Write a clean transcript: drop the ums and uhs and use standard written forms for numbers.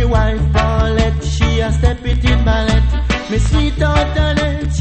wife Paulette, she a step it in ballet. Me sweet out Annette,